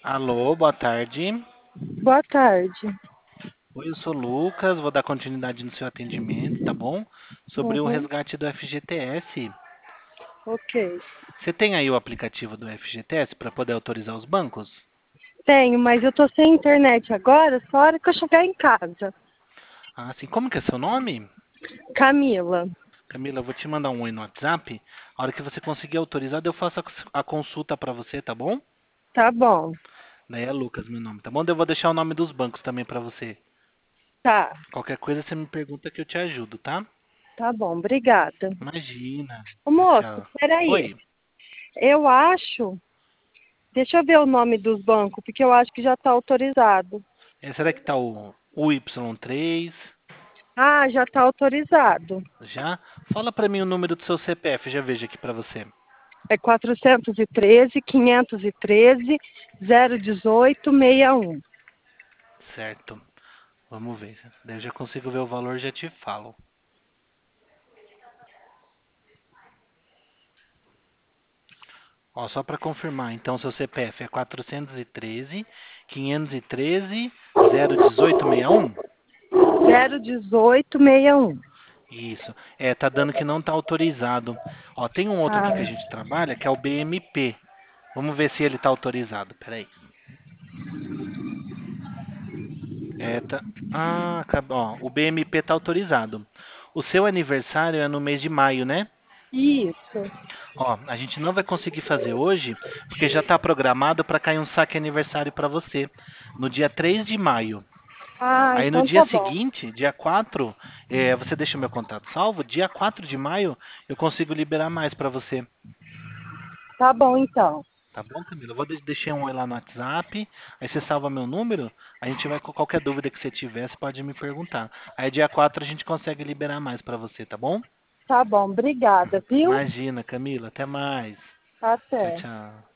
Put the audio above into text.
Alô, boa tarde. Boa tarde. Oi, eu sou o Lucas, vou dar continuidade no seu atendimento, tá bom? Sobre o Uhum, resgate do FGTS. ok. Você tem aí o aplicativo do FGTS para poder autorizar os bancos? Tenho, mas eu tô sem internet agora, só a hora que eu chegar em casa. Ah, sim. Como que é seu nome? Camila. Camila, eu vou te mandar um oi no WhatsApp. A hora que você conseguir autorizar, eu faço a consulta para você, tá bom? Tá bom. Daí é Lucas meu nome, tá bom? Daí eu vou deixar o nome dos bancos também para você. Tá, Qualquer coisa você me pergunta que eu te ajudo, tá? tá bom, obrigada. Imagina. Ô, Tchau, moço, tchau. peraí. Oi. Eu acho. Deixa eu ver o nome dos bancos, porque eu acho que já tá autorizado. Será que tá o Y3? Ah, já tá autorizado. Já? Fala pra mim o número do seu CPF, já vejo aqui pra você. É 413, 513, 018, 61. Certo. Vamos ver. Daí eu já consigo ver o valor, já te falo. Ó, só pra confirmar, então seu CPF é 413, 513, 01861? 018, 61. Isso. Tá dando que não tá autorizado. Ó, tem um outro aqui que a Ah, gente trabalha, que é o BMP. Vamos ver se ele tá autorizado. Peraí. Tá. Ah, ó, o BMP tá autorizado. O seu aniversário é no mês de maio, né? isso. Ó, a gente não vai conseguir fazer hoje, porque já está programado para cair um saque aniversário para você, no dia 3 de maio. Ah, Aí no então dia tá bom. seguinte, dia 4, você deixa o meu contato salvo, dia 4 de maio eu consigo liberar mais para você. Tá bom, então. Tá bom, Camila? Eu vou deixar um oi lá no WhatsApp, aí você salva meu número, a gente vai com qualquer dúvida que você tiver, você pode me perguntar. Aí dia 4 a gente consegue liberar mais para você, tá bom? Tá bom, obrigada, viu? Imagina, Camila, até mais. Até. Tchau, tchau.